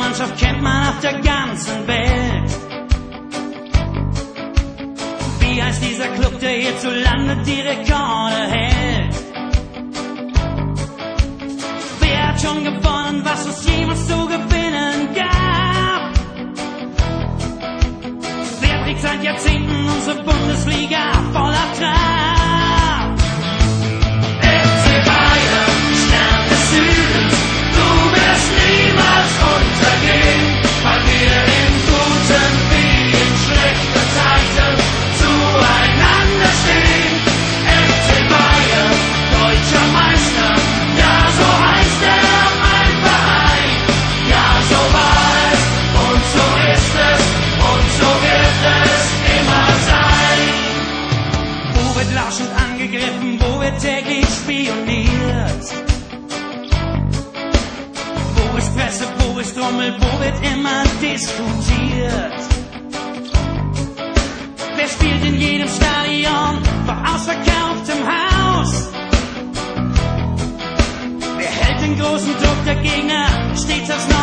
Mannschaft kennt man auf der ganzen Welt. Wie heißt dieser Club, der hierzulande die Rekorde hält? Wer hat schon gewonnen, was es jemals zu gewinnen gab? Wer trägt seit Jahrzehnten unsere Bundesliga voller Trab? FC Bayern, Stern des Südens, du wirst niemals untergehen, weil wir in guten wie in schlechten Zeiten zueinander stehen. FC Bayern, deutscher Meister, ja so heißt er, mein Verein. Ja, so war es und so ist es und so wird es immer sein. Wo wird lauschend angegriffen, wo wird täglich spioniert? Wo ist Presse, wo ist Rummel, wo wird immer diskutiert? Wer spielt in jedem Stadion vor ausverkauftem Haus? Wer hält den großen Druck der Gegner stets aufs